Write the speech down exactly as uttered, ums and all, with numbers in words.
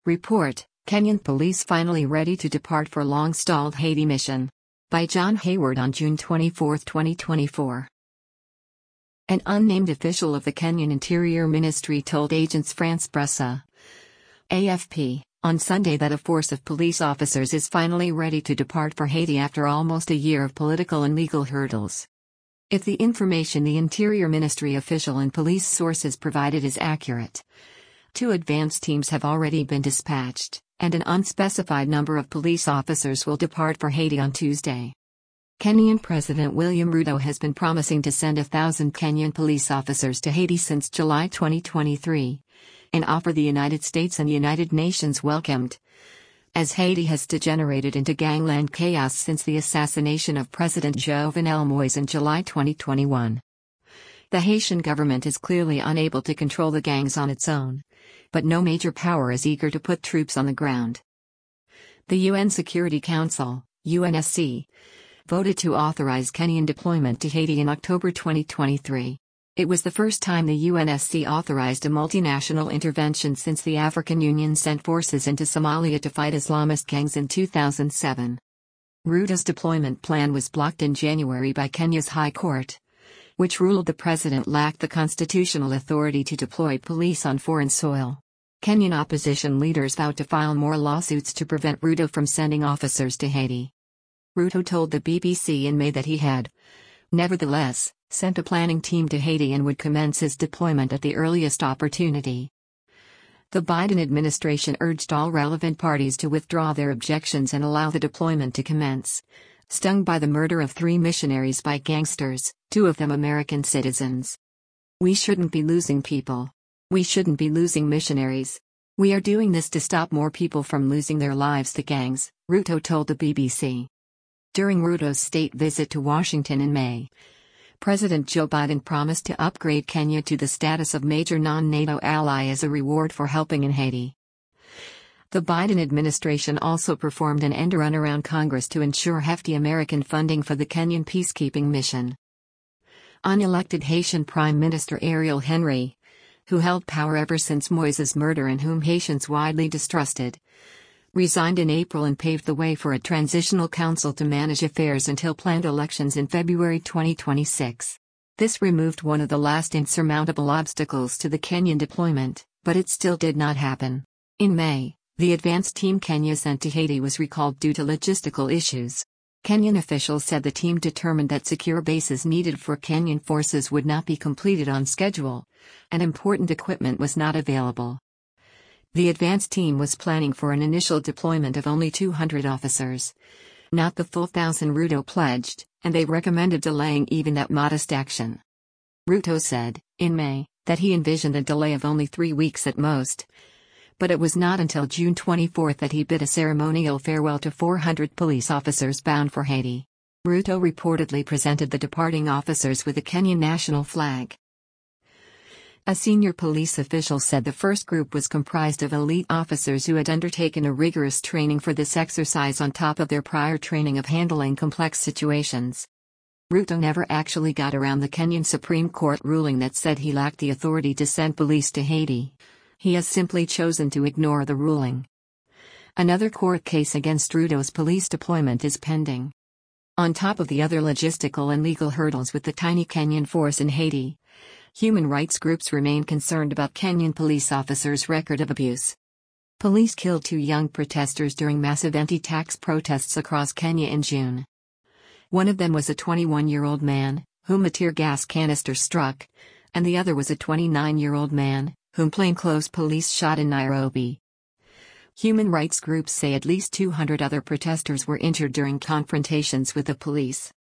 Report: Kenyan police finally ready to depart for long-stalled Haiti mission. By John Hayward on June twenty-fourth, twenty twenty-four. An unnamed official of the Kenyan Interior Ministry told Agence France-Presse, A F P, on Sunday that a force of police officers is finally ready to depart for Haiti after almost a year of political and legal hurdles. If the information the Interior Ministry official and police sources provided is accurate, two advance teams have already been dispatched, and an unspecified number of police officers will depart for Haiti on Tuesday. Kenyan President William Ruto has been promising to send a thousand Kenyan police officers to Haiti since July twenty twenty-three, an offer the United States and United Nations welcomed, as Haiti has degenerated into gangland chaos since the assassination of President Jovenel Moïse in July twenty twenty-one. The Haitian government is clearly unable to control the gangs on its own, but no major power is eager to put troops on the ground. The U N Security Council, U N S C, voted to authorize Kenyan deployment to Haiti in October twenty twenty-three. It was the first time the U N S C authorized a multinational intervention since the African Union sent forces into Somalia to fight Islamist gangs in two thousand seven. Ruto's deployment plan was blocked in January by Kenya's High Court, which ruled the president lacked the constitutional authority to deploy police on foreign soil. Kenyan opposition leaders vowed to file more lawsuits to prevent Ruto from sending officers to Haiti. Ruto told the B B C in May that he had, nevertheless, sent a planning team to Haiti and would commence his deployment at the earliest opportunity. The Biden administration urged all relevant parties to withdraw their objections and allow the deployment to commence, stung by the murder of three missionaries by gangsters, two of them American citizens. We shouldn't be losing people. We shouldn't be losing missionaries. We are doing this to stop more people from losing their lives to gangs, Ruto told the B B C. During Ruto's state visit to Washington in May, President Joe Biden promised to upgrade Kenya to the status of major non-NATO ally as a reward for helping in Haiti. The Biden administration also performed an end run around Congress to ensure hefty American funding for the Kenyan peacekeeping mission. Unelected Haitian Prime Minister Ariel Henry, who held power ever since Moïse's murder and whom Haitians widely distrusted, resigned in April and paved the way for a transitional council to manage affairs until planned elections in February twenty twenty-six. This removed one of the last insurmountable obstacles to the Kenyan deployment, but it still did not happen. In May, the advance team Kenya sent to Haiti was recalled due to logistical issues. Kenyan officials said the team determined that secure bases needed for Kenyan forces would not be completed on schedule, and important equipment was not available. The advance team was planning for an initial deployment of only two hundred officers, not the full thousand Ruto pledged, and they recommended delaying even that modest action. Ruto said, in May, that he envisioned a delay of only three weeks at most, but it was not until June twenty-fourth that he bid a ceremonial farewell to four hundred police officers bound for Haiti. Ruto reportedly presented the departing officers with a Kenyan national flag. A senior police official said the first group was comprised of elite officers who had undertaken a rigorous training for this exercise on top of their prior training of handling complex situations. Ruto never actually got around the Kenyan Supreme Court ruling that said he lacked the authority to send police to Haiti. He has simply chosen to ignore the ruling. Another court case against Ruto's police deployment is pending. On top of the other logistical and legal hurdles with the tiny Kenyan force in Haiti, human rights groups remain concerned about Kenyan police officers' record of abuse. Police killed two young protesters during massive anti-tax protests across Kenya in June. One of them was a twenty-one-year-old man, whom a tear gas canister struck, and the other was a twenty-nine-year-old man, whom plainclothes police shot in Nairobi. Human rights groups say at least two hundred other protesters were injured during confrontations with the police.